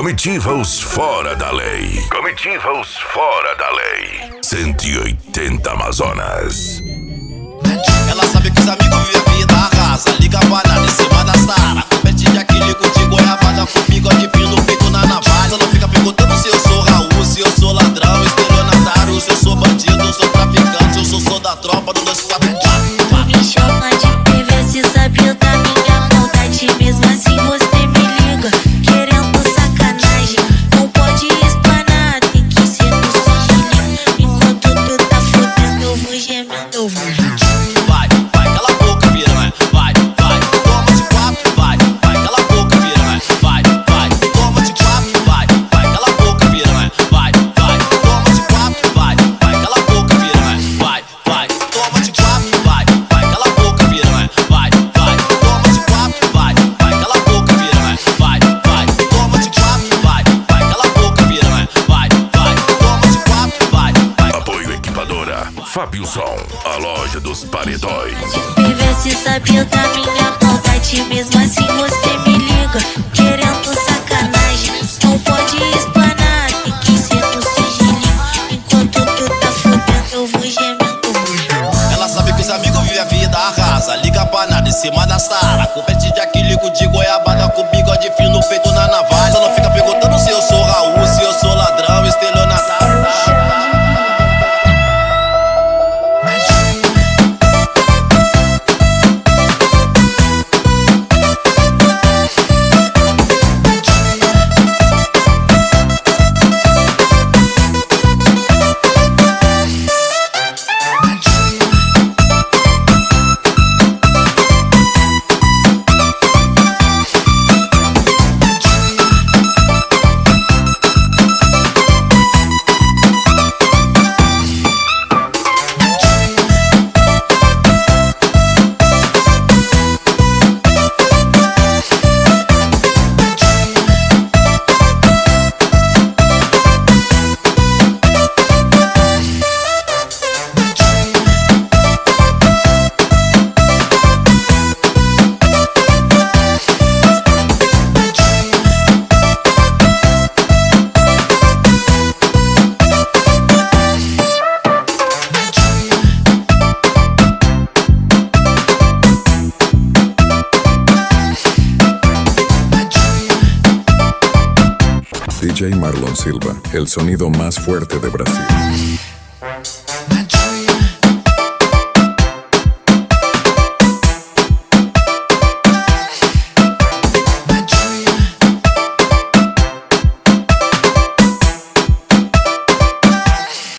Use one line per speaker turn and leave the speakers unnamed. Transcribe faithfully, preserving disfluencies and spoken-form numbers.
Comitiva os fora da lei. Comitiva os fora da lei. cento e oitenta Amazonas.
Ela sabe que os amigos vivem a vida arrasa. Liga a banana em cima da Sara. Compete de aquílico de goiabada com bigode fino feito na navalha. Só não fica perguntando se eu sou Raul, se eu sou ladrão, estelionatário, se eu sou bandido, sou traficante, eu sou sou da tropa do dois quatro quatro.
Me chama de P V, se sabe da minha maldade. Mesmo assim você me liga, querendo sacanagem. Não pode explanar, tem que ser no sigilinho. Enquanto tu tá fodendo, eu vou gemendo, eu vou gemendo.
Vai, vai, cala a boca, piranha. Vai, vai, toma de quatro. Vai, vai, cala a boca, piranha. Vai, vai, toma de quatro. Vai, vai, cala a boca, piranha. Vai, vai, toma de quatro. Vai, vai, cala a boca, piranha. Vai, vai, toma de quatro. Vai, vai, cala a boca, piranha. Vai, vai, toma de quatro. Vai, vai, cala a boca, piranha. Vai, vai, toma de quatro. Vai, vai, cala a boca, piranha. Vai, vai, toma de quatro. Vai, vai.
Apoio Equipadora Fabilson, a loja dos paredões.
P V, se sabe da minha maldade. Mesmo assim você me liga, querendo sacanagem. Não pode explanar, tem que ser no sigilinho. Enquanto tu tá fodendo, eu vou gemendo, eu vou gemendo.
Ela sabe que os amigos vivem a vida arrasa. Liga pra nada em cima da Sara. Compete de aquílico de goiabada com bigode fino feito na navalha. Só não fica perguntando se eu sou Raul, se eu sou ladrão, estelionatário.
D J Marlon Silva, el sonido más fuerte de Brasil.